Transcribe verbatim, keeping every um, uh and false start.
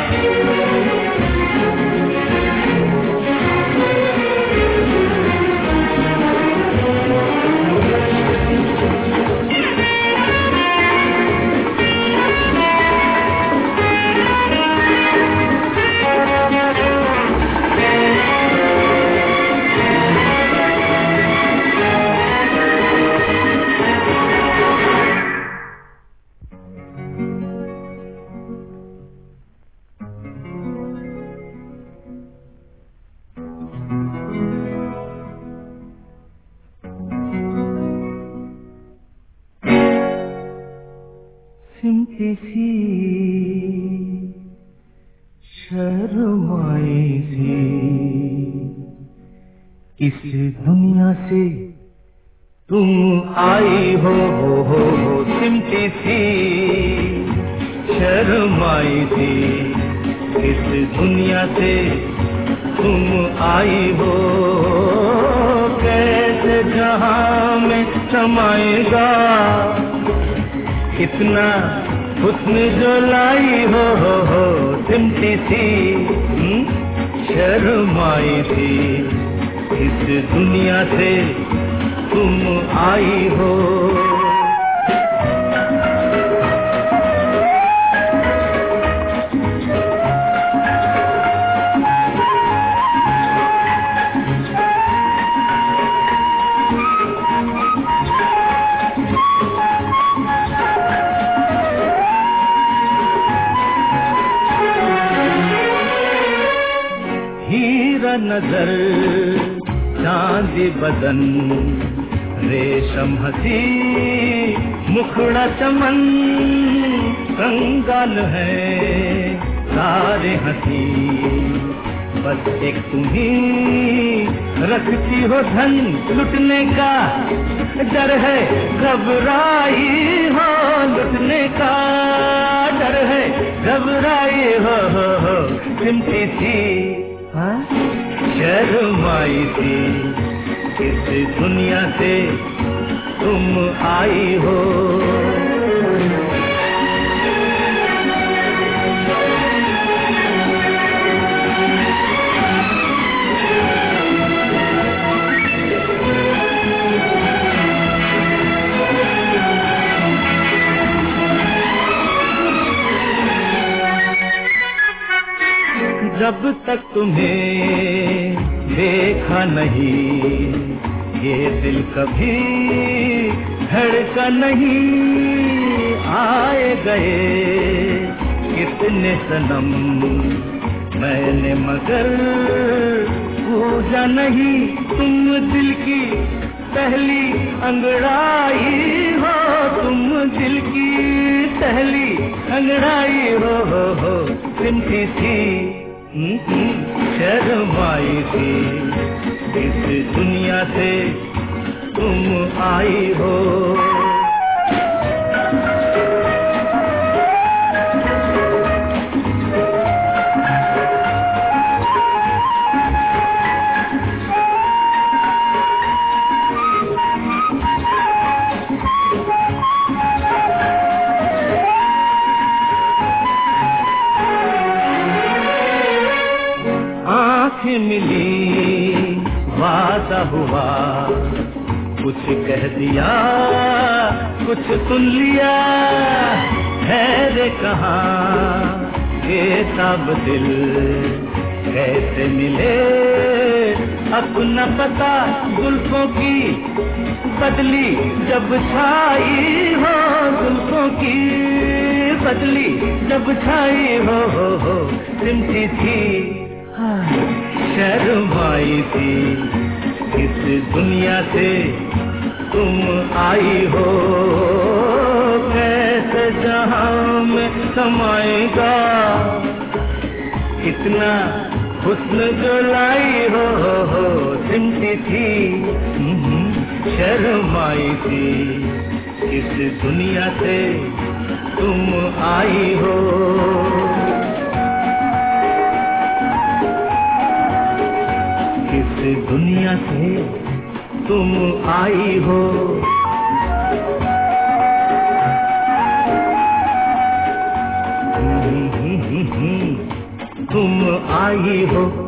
सिमटी सी शर्माई सी इस दुनिया से तुम आई हो, हो, हो, हो सिमटी सी शर्माई सी इस दुनिया से तुम आई हो। कैसे जहां में समाएगा इतना हुस्न जो लाई हो, हो, हो सिमटी सी शर्माई सी इस दुनिया से तुम आई हो। नजर चांदी बदन रेशम हसी मुखड़ा चमन कंगाल है सारे हसी बस एक तुम्ही रखती हो धन लुटने का डर है घबराई हो लुटने का डर है घबराई हो, हो, हो सिमटी सी शर्माई थी इस दुनिया से तुम आई हो। जब तक तुम्हें देखा नहीं ये दिल कभी धड़का नहीं। आए गए कितने सनम मैंने मगर पूजा नहीं। तुम दिल की पहली अंगड़ाई हो तुम दिल की पहली अंगड़ाई हो, हो, हो सिमटी थी शर्माई थी इस दुनिया से तुम आई हो। मिली वादा हुआ कुछ कह दिया कुछ सुन लिया है रे कहाँ ये सब दिल कैसे मिले अपना पता जुल्फों की बदली जब छाई हो जुल्फों की बदली जब छाई हो, हो, हो सिमटी थी शर्माई थी इस दुनिया से तुम आई हो। कैसे जहां में समाएगा इतना हुस्न जो लाई हो, हो, हो सिमटी थी शर्माई थी इस दुनिया से तुम आई हो। इस दुनिया से तुम आई हो। हम्म हम्म हम्म आई हो।